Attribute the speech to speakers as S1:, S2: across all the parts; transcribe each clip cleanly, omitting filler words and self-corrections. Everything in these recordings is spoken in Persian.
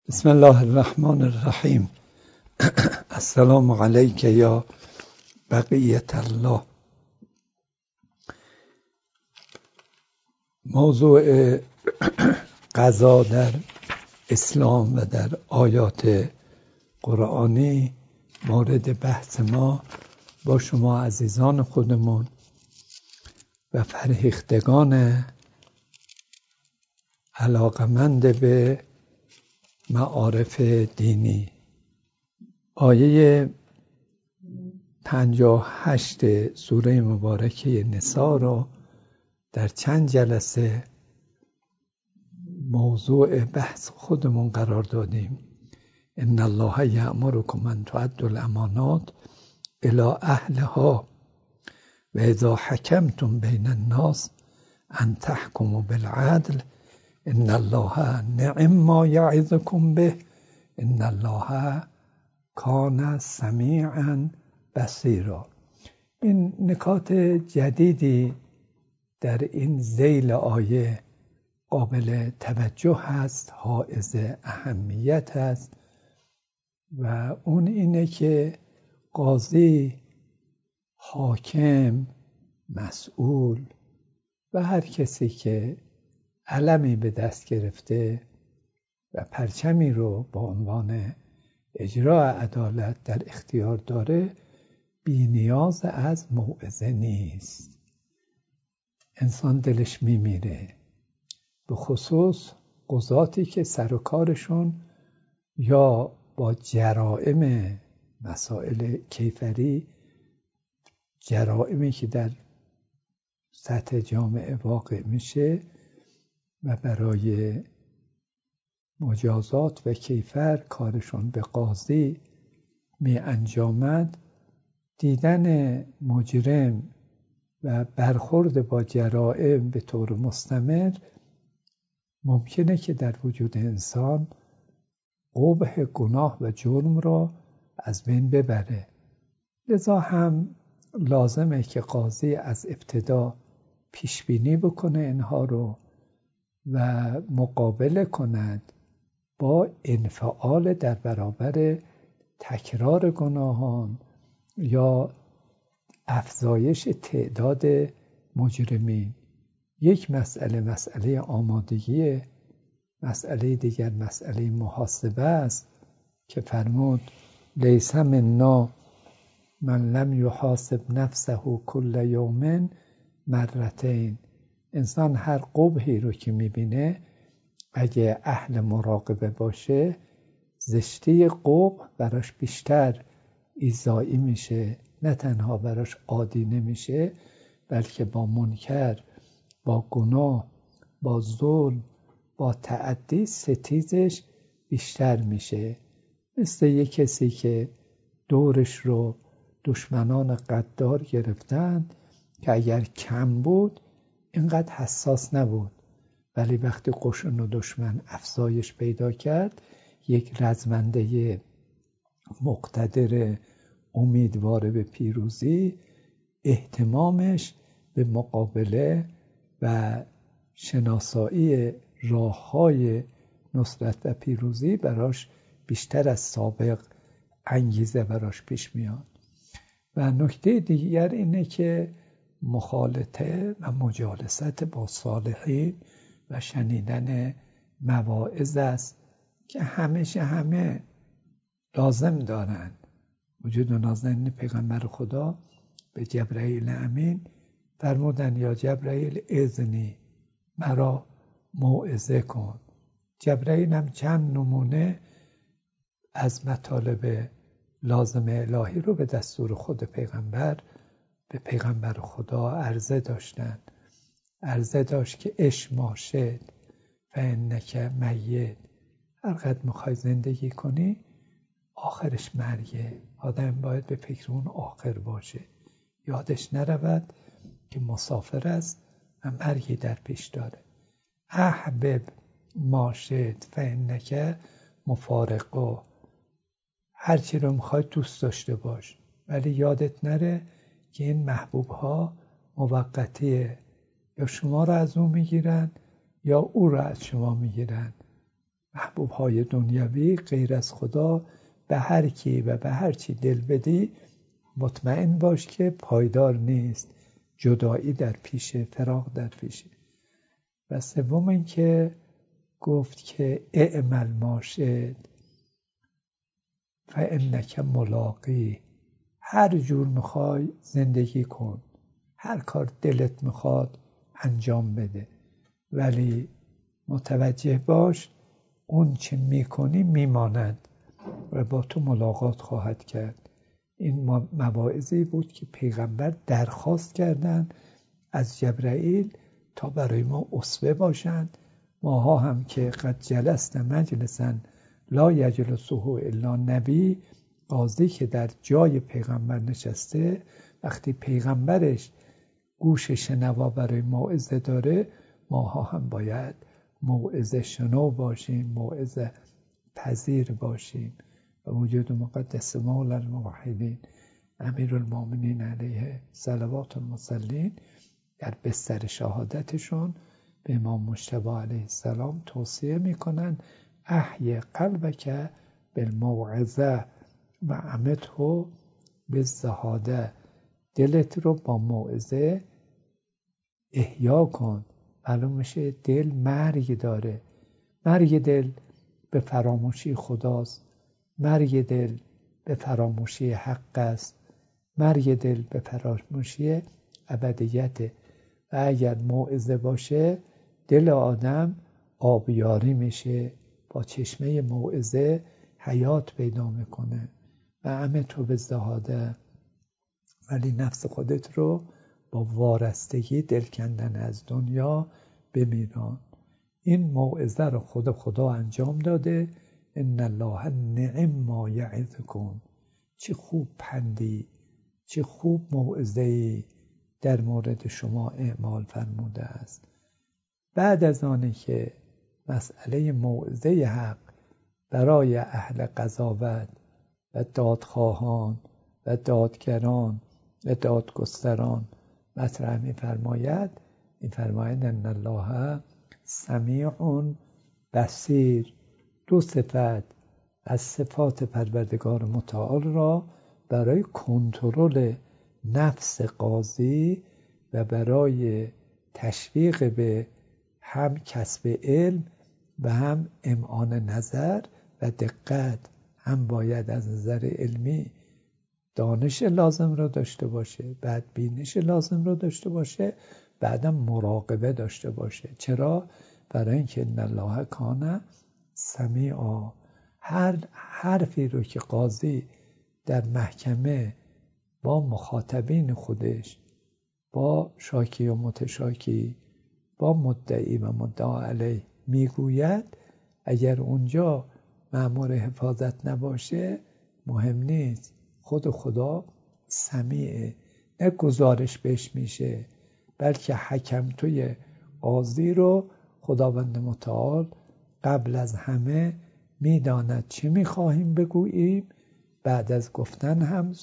S1: بسم الله الرحمن الرحیم. السلام علیک یا بقیت الله. موضوع قضا در اسلام و در آیات قرآنی مورد بحث ما با شما عزیزان خودمون و فرهیختگان علاقمند به معارف دینی. آیه 58 سوره مبارکه نساء را در چند جلسه موضوع بحث خودمون قرار دادیم. ان الله یأمرکم ان تؤدوا الامانات الی اهلها و اذا حکمتم بین الناس ان تحکموا بالعدل ان الله نعم ما یعظکم به ان الله کان سمیعا بصیرا. این نکات جدیدی در این ذیل آیه قابل توجه هست، حائز اهمیت هست و اون اینه که قاضی، حاکم، مسئول و هر کسی که علمی به دست گرفته و پرچمی رو با عنوان اجرای عدالت در اختیار داره بی نیاز از موعظه نیست. انسان دلش میمیره، به خصوص قضاتی که سر و کارشون یا با جرائم مسائل کیفری، جرائمی که در سطح جامعه واقع میشه و برای مجازات و کیفر کارشون به قاضی می انجامد، دیدن مجرم و برخورد با جرائم به طور مستمر ممکنه که در وجود انسان قبح گناه و جرم را از بین ببره. لذا هم لازمه که قاضی از ابتدا پیش بینی بکنه اینها رو و مقابله کند با انفعال در برابر تکرار گناهان یا افزایش تعداد مجرمین. یک مسئله آمادگی، مسئله دیگر مسئله محاسبه است که فرمود لیس منا من لم یحاسب نفسه کل یوم مرتین. انسان هر قبحی رو که میبینه اگه اهل مراقبه باشه زشتی قبح براش بیشتر ایذایی میشه، نه تنها براش عادی نمیشه بلکه با منکر، با گناه، با ظلم، با تعدی ستیزش بیشتر میشه. مثل یک کسی که دورش رو دشمنان غدار گرفتن که اگر کم بود اینقدر حساس نبود، ولی وقتی قشون و دشمن افزایش پیدا کرد یک رزمنده مقتدر امیدوار به پیروزی اهتمامش به مقابله و شناسایی راه‌های نصرت و پیروزی براش بیشتر از سابق انگیزه براش پیش میاد. و نکته دیگر اینه که مخالطه و مجالست با صالحین و شنیدن مواعظ است که همه لازم دارن. وجود نازنین پیغمبر خدا به جبرائیل امین فرمودن یا جبرائیل اذنی، مرا موعظه کن. جبرائیل هم چند نمونه از مطالب لازم الهی رو به دستور خود پیغمبر به پیغمبر خدا عرضه داشت که اش ماشد فانک میت. هر قدر میخوای زندگی کنی آخرش مرگه. آدم باید به فکر اون آخر باشه، یادش نرود که مسافر است و مرگی در پیش داره. احبب ماشد فانک مفارقه. هرچی رو میخوای دوست داشته باش، ولی یادت نره که این محبوب ها موقتیه، یا شما رو از اون میگیرن یا او رو از شما میگیرن. محبوب های دنیوی غیر از خدا به هر کی و به هر چی دل بدی مطمئن باش که پایدار نیست، جدایی در پیشه، فراق در پیشه. و سوم این که گفت که اعمل ما شئت فانک ملاقی، هر جور میخوای زندگی کن، هر کار دلت میخواد انجام بده، ولی متوجه باش اون چه میکنی میماند و با تو ملاقات خواهد کرد. این مواعظی بود که پیغمبر درخواست کردند از جبرائیل تا برای ما اسوه باشند. ماها هم که قد جلسنا مجلسا لا یجلسه الا نبی، قاضی که در جای پیغمبر نشسته، وقتی پیغمبرش گوش شنوا برای موعظه داره، ماها هم باید موعظه شنو باشیم، موعظه پذیر باشیم. و وجود مقدس مولا الموحدین امیرالمومنین علیه صلوات المصلین در بستر شهادتشون به امام مجتبی علیه السلام توصیه میکنن احی قلبک بالموعظه و امته بالزهاده، دلت رو با موعظه احیا کن. معلوم میشه دل مرگ داره، مرگ دل به فراموشی خداست، مرگ دل به فراموشی حق است، مرگ دل به فراموشی ابدیت. و اگر موعظه باشه دل آدم آبیاری میشه، با چشمه موعظه حیات پیدا میکنه. و همه تو به زهاده، ولی نفس خودت رو با وارستگی دل کندن از دنیا بمیران. این موعظه رو خدا انجام داده. ان الله نعم ما یعظکم، چه خوب پندی، چه خوب موعظه‌ای در مورد شما اعمال فرموده است. بعد از آنه که مسئله موعظه حق برای اهل قضاوت و دادخواهان و دادگران و دادگستران مطرح می‌فرماید، می‌فرماید ان الله سمیع بصیر. دو صفت از صفات پروردگار متعال را برای کنترل نفس قاضی و برای تشویق به هم کسب علم و هم امعان نظر و دقت، هم باید از نظر علمی دانش لازم را داشته باشه، بعد بینش لازم را داشته باشه، بعدم مراقبه داشته باشه. چرا؟ برای اینکه ان الله کان سمیعا. هر حرفی رو که قاضی در محکمه با مخاطبین خودش، با شاکی و متشاکی، با مدعی و مدعا علیه میگوید، اگر اونجا مأمور حفاظت نباشه مهم نیست، خود خدا سمیعه، نه گزارش بهش میشه، بلکه حکم توی قاضی رو خداوند متعال قبل از همه میداند چه میخواهیم بگوییم، بعد از گفتن هم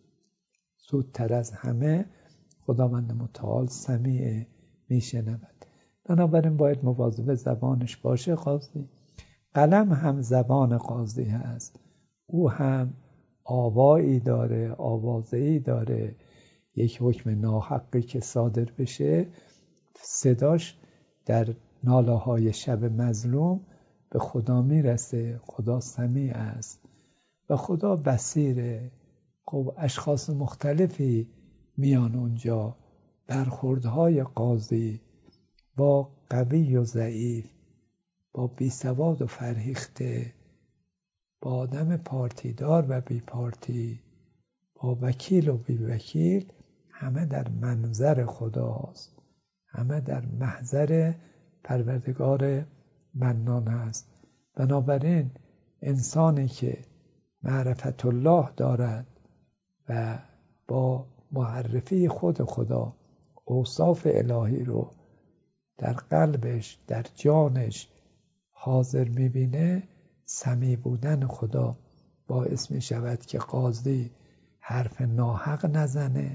S1: زودتر از همه خداوند متعال سمیع میشنود. بنابراین باید مواظب زبانش باشه قاضی. قلم هم زبان قاضی هست، او هم آوایی داره، آوازه‌ای داره. یک حکم ناحقی که صادر بشه، صداش در ناله های شب مظلوم به خدا میرسه. خدا سمیع است و خدا بصیره. خب اشخاص مختلفی میان اونجا، برخوردهای قاضی با قوی و ضعیف، با بیسواد و فرهیخته، با آدم پارتیدار و بی پارتی، با وکیل و بی وکیل، همه در منظر خداست، همه در محضر پروردگار منان است. بنابراین انسانی که معرفت الله دارد و با معرفی خود خدا اوصاف الهی رو در قلبش، در جانش حاضر میبینه، سمیع بودن خدا باعث میشود که قاضی حرف ناحق نزنه،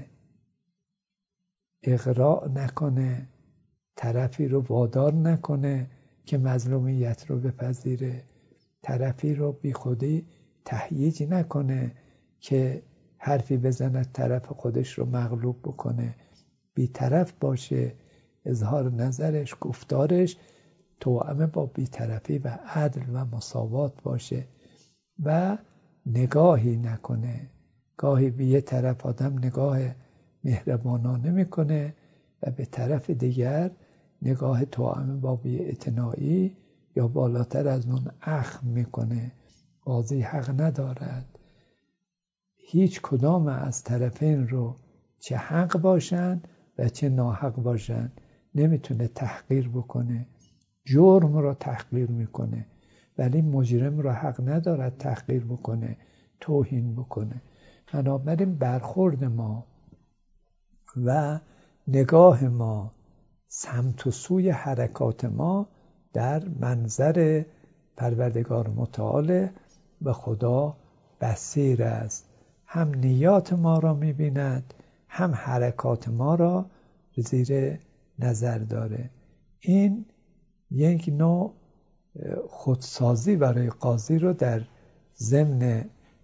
S1: اغراء نکنه، طرفی رو وادار نکنه که مظلومیت رو بپذیره، طرفی رو بی خودی تهییج نکنه که حرفی بزنه طرف خودش رو مغلوب بکنه. بی‌طرف باشه، اظهار نظرش، گفتارش توأم با بی‌طرفی و عدل و مساوات باشه و نگاهی نکنه. گاهی به یه طرف آدم نگاه مهربانانه میکنه و به طرف دیگر نگاه توأم با بی‌اعتنایی یا بالاتر از اون اخم میکنه. قاضی حق ندارد هیچ کدام از طرفین رو چه حق باشن و چه ناحق باشن نمیتونه تحقیر بکنه. جرم رو تحقیر میکنه ولی مجرم رو حق ندارد تحقیر بکنه، توهین بکنه. بنابراین برخورد ما و نگاه ما، سمت و سوی حرکات ما در منظر پروردگار متعال به خدا بصیر است. هم نیات ما را می‌بیند، هم حرکات ما را زیر نظر داره. این یک نوع خودسازی برای قاضی رو در ضمن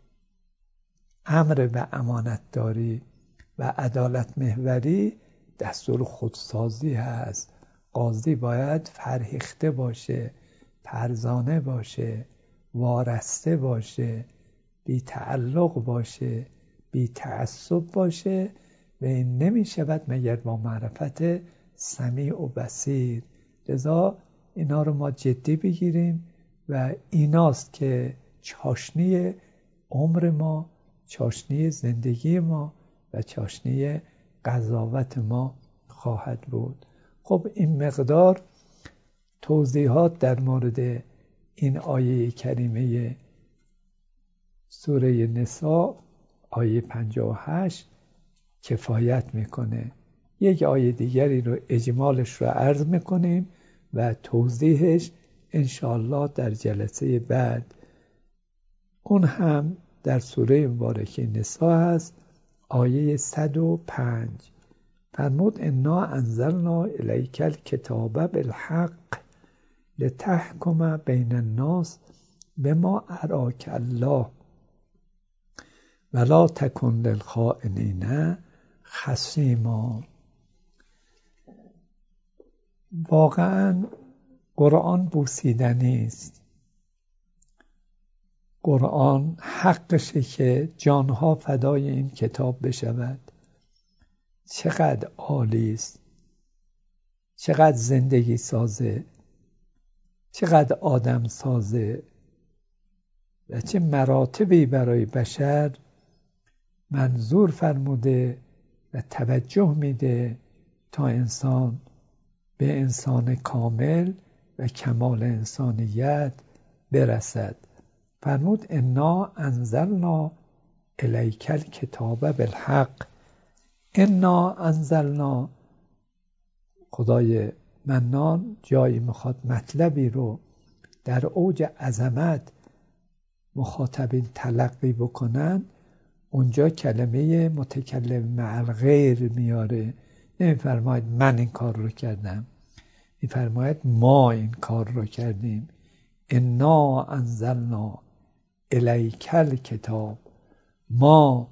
S1: امر به امانتداری و عدالت محوری دستور خودسازی هست. قاضی باید فرهیخته باشه، فرزانه باشه، وارسته باشه، بی تعلق باشه، بی تعصب باشه و این نمی شود مگر با معرفت سمیع و بصیر. لذا اینا رو ما جدی بگیریم و ایناست که چاشنی عمر ما، چاشنی زندگی ما و چاشنی قضاوت ما خواهد بود. خب این مقدار توضیحات در مورد این آیه کریمه سوره نساء آیه 58 کفایت میکنه. یک آیه دیگری رو اجمالش رو عرض میکنیم و توضیحش انشاءالله در جلسه بعد. اون هم در سوره مبارکه نساء هست، آیه 105. فرمود انا انزلنا الیک الکتاب بالحق لتحکم بین الناس بما اراک الله ولا تکن للخائنین خصیما. واقعا قرآن بوسیدنی است. قرآن حقشه که جانها فدای این کتاب بشود. چقدر عالی است، چقدر زندگی سازه، چقدر آدم سازه و چه مراتبی برای بشر منظور فرموده و توجه میده تا انسان به انسان کامل و کمال انسانیت برسد. فرمود انا انزلنا الیک الکتاب بالحق. انا انزلنا، خدای منان جایی میخواد مطلبی رو در اوج عظمت مخاطبین تلقی بکنن، اونجا کلمه متکلم مع الغیر میاره. نمیفرماید من این کار رو کردم، میفرماید ما این کار رو کردیم. انا انزلنا الیک الکتاب، ما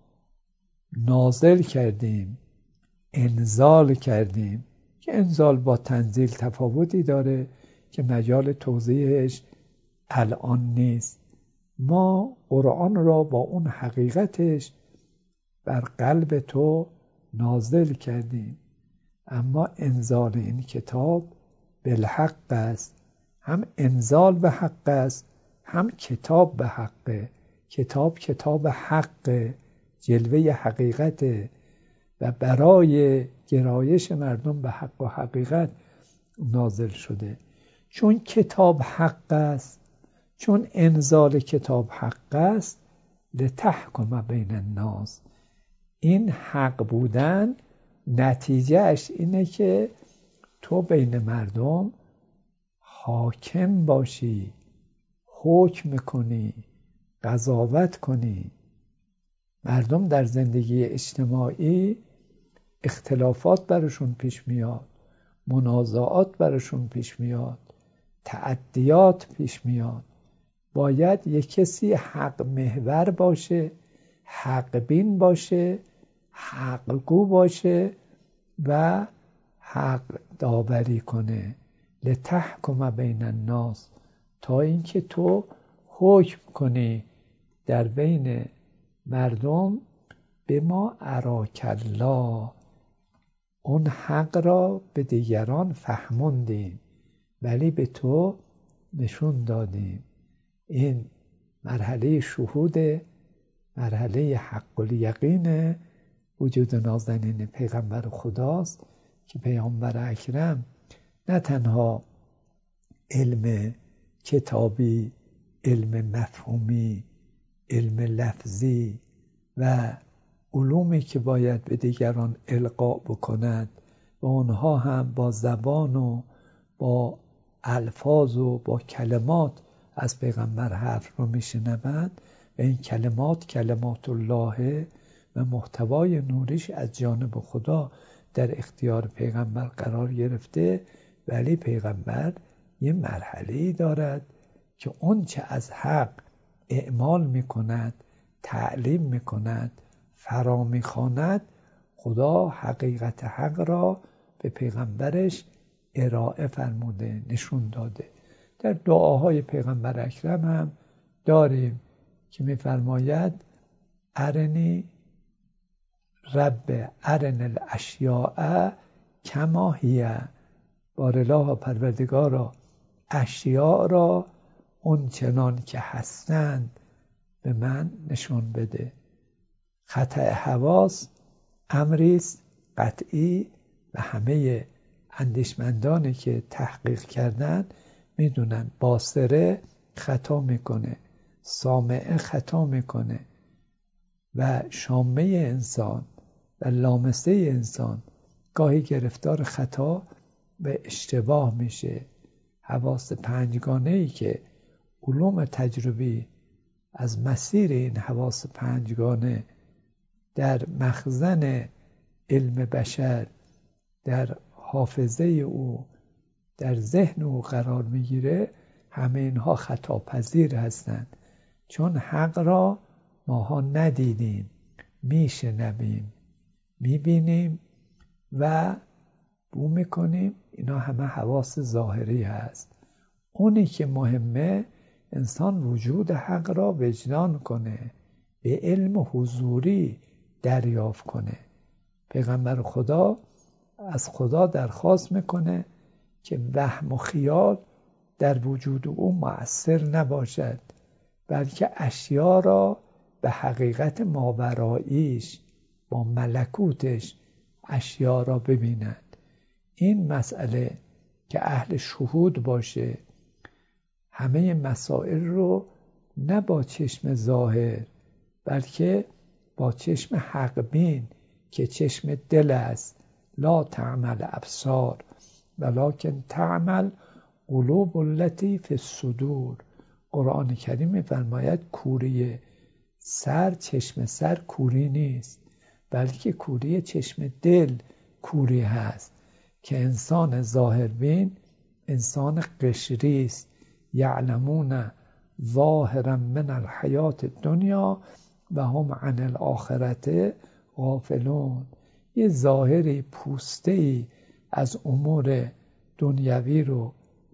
S1: نازل کردیم، انزال کردیم، که انزال با تنزیل تفاوتی داره که مجال توضیحش الان نیست. ما قرآن را با اون حقیقتش بر قلب تو نازل کردیم. اما انزال این کتاب بالحق است. هم انزال به حق است، هم کتاب به حقه. کتاب حق، جلوه حقیقته و برای گرایش مردم به حق و حقیقت نازل شده. چون کتاب حق است، چون انزال کتاب حق است، لتحکم بین الناس. این حق بودن نتیجهش اینه که تو بین مردم حاکم باشی، حکم کنی، قضاوت کنی. مردم در زندگی اجتماعی اختلافات براشون پیش میاد، منازعات براشون پیش میاد، تعدیات پیش میاد. باید یک کسی حق محور باشه، حق بین باشه، حق گو باشه و حق داوری کنه. لتحکم بین الناس، تا اینکه تو حکم کنی در بین مردم. به ما اراک الله، اون حق را به دیگران فهموندیم ولی به تو نشون دادیم. این مرحله شهود، مرحله حق الیقین وجود نازنین پیغمبر خداست که پیامبر اکرم نه تنها علم کتابی، علم مفهومی، علم لفظی و علومی که باید به دیگران القا بکند و اونها هم با زبان و با الفاظ و با کلمات از پیغمبر حرف رو میشنوند و این کلمات کلمات الله و محتوای نوریش از جانب خدا در اختیار پیغمبر قرار گرفته. ولی پیغمبر یه مرحله‌ای دارد که اون چه از حق اعمال میکند، تعلیم میکند، فرا میخواند، خدا حقیقت حق را به پیغمبرش ارائه فرموده، نشون داده. در دعاهای پیغمبر اکرم هم داریم که میفرماید ارنی رب ارن الاشیاء کما هی، بارالله پروردگارا اشیاء را اون چنان که هستند به من نشون بده. خطأ حواس امریست قطعی و همه اندیشمندانی که تحقیق کردن میدونن باصره خطا میکنه، سامعه خطا میکنه و شامه انسان و لامسه انسان گاهی گرفتار خطا و اشتباه میشه. حواس پنجگانه‌ای که علوم تجربی از مسیر این حواس پنجگانه در مخزن علم بشر، در حافظه او، در ذهن او قرار میگیره، همه اینها خطا پذیر هستند، چون حق را ماها ندیدیم، میشنویم، میبینیم و بو میکنیم. اینا همه حواس ظاهری هست. اونی که مهمه انسان وجود حق را وجدان کنه، به علم حضوری دریافت کنه. پیغمبر خدا از خدا درخواست میکنه که وهم و خیال در وجود او مؤثر نباشد، بلکه اشیا را به حقیقت ماوراییش، با ملکوتش اشیا را ببیند. این مسئله که اهل شهود باشه، همه مسائل رو نه با چشم ظاهر بلکه با چشم حق بین که چشم دل است، لا تعمل ابصار ولکن تعمل قلوب التي فی الصدور. قرآن کریم می‌فرماید کوری سر، چشم سر کوری نیست، بلکه کوری چشم دل کوری هست که انسان ظاهربین انسان قشری است. یعلمون ظاهرا من الحیات الدنیا و هم عن الاخرة غافلون. یه ظاهری پوسته‌ای از امور دنیوی رو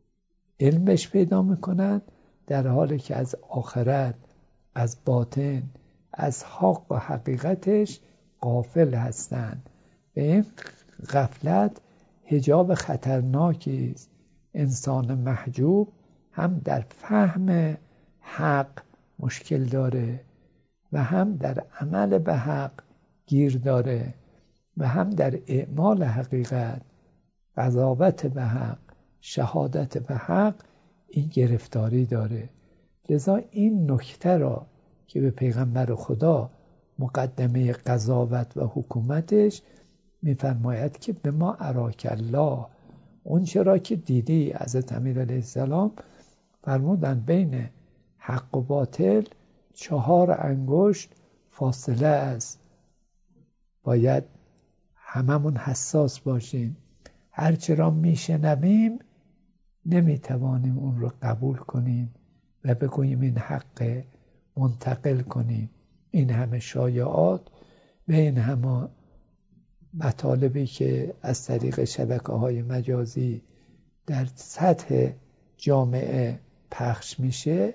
S1: علمش پیدا میکنند، در حالی که از آخرت، از باطن، از حق و حقیقتش غافل هستند. به این غفلت حجاب خطرناکی است. انسان محجوب هم در فهم حق مشکل داره و هم در عمل به حق گیر داره و هم در اعمال حقیقت، قضاوت به حق، شهادت به حق این گرفتاری داره. لذا این نکته را که به پیغمبر خدا مقدمه قضاوت و حکومتش میفرماید که به ما اراک الله، اون چرا که دیدی. حضرت امیر علیه السلام فرمودن بین حق و باطل 4 انگشت فاصله است. باید هممون حساس باشیم. هر چرا میشنویم نمیتوانیم اون رو قبول کنیم و بگوییم این حق منتقل کنیم. این همه شایعات و این همه مطالبی که از طریق شبکه‌های مجازی در سطح جامعه پخش میشه،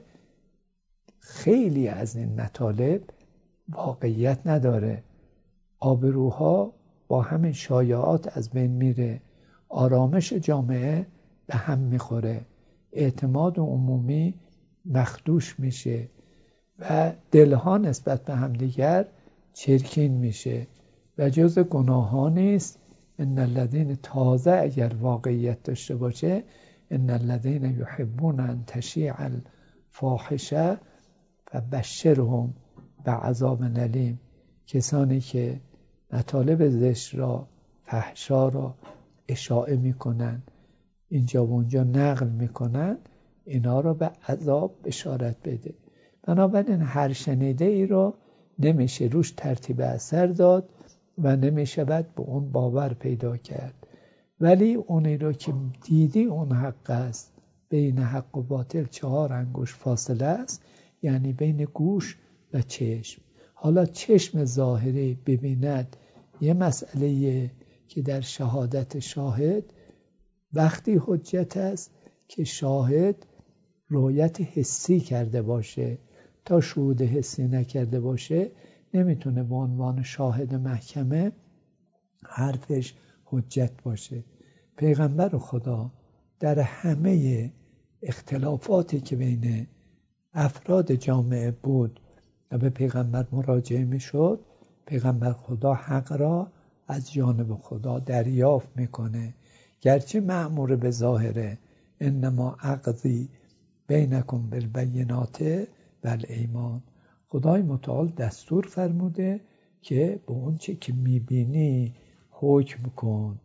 S1: خیلی از این مطالب واقعیت نداره. آبروها با همین شایعات از بین میره، آرامش جامعه به هم میخوره، اعتماد عمومی مخدوش میشه و دلها نسبت به همدیگر چرکین میشه و جز گناهانی است. ان الذین، تازه اگر واقعیت داشته باشه، ان الذین یحبون ان تشیع الفاحشه فبشرهم بعذاب الیم، کسانی که مطالب زشت را، فحشا را اشاعه میکنن، اینجا و اونجا نقل میکنن، اینا را به عذاب بشارت بده. بنابراین هر شنیده ای را نمیشه روش ترتیب اثر داد و نمیشه باید به اون باور پیدا کرد. ولی اونی رو که دیدی اون حق است، بین حق و باطل 4 انگشت فاصله است، یعنی بین گوش و چشم. حالا چشم ظاهری ببیند یه مسئله که در شهادت شاهد وقتی حجت است که شاهد رؤیت حسی کرده باشه. تا شهود حسی نکرده باشه نمیتونه به عنوان شاهد محکمه حرفش حجت باشه. پیغمبر خدا در همه اختلافاتی که بین افراد جامعه بود و به پیغمبر مراجعه میشد، پیغمبر خدا حق را از جانب خدا دریافت میکنه، گرچه مأمور به ظاهره. انما اقضی بینکم بالبینات والایمان. خدای متعال دستور فرموده که به اون چه که میبینی حکم کن.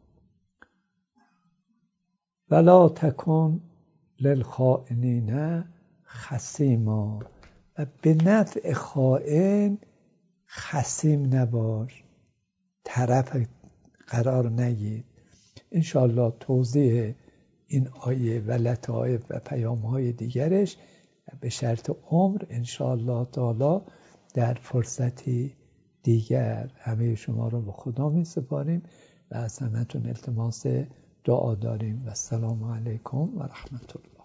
S1: ولا تکن للخائنین خصیما، و به نفع خائن خصیم نباش، طرف قرار نگیر. انشاءالله توضیح این آیه و لطائف و پیام‌های دیگرش به شرط عمر انشاءالله تعالی در فرصتی دیگر. همه شما را به خدا می سپاریم و از همتون التماس دعا داریم و السلام علیکم و رحمت الله.